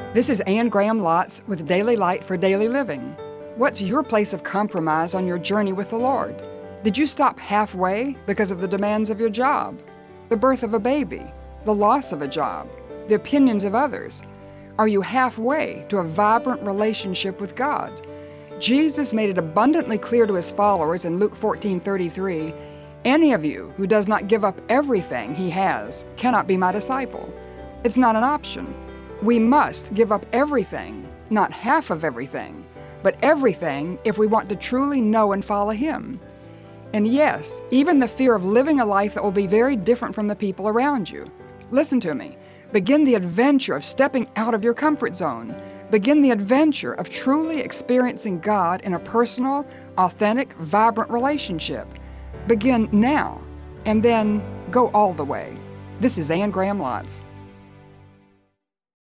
This is Anne Graham Lotz with Daily Light for Daily Living. What's your place of compromise on your journey with the Lord? Did you stop halfway because of the demands of your job, the birth of a baby, the loss of a job, the opinions of others? Are you halfway to a vibrant relationship with God? Jesus made it abundantly clear to his followers in Luke 14:33, "Any of you who does not give up everything he has cannot be my disciple." It's not an option. We must give up everything, not half of everything, but everything if we want to truly know and follow him. And yes, even the fear of living a life that will be very different from the people around you. Listen to me. Begin the adventure of stepping out of your comfort zone. Begin the adventure of truly experiencing God in a personal, authentic, vibrant relationship. Begin now, and then go all the way. This is Anne Graham Lotz.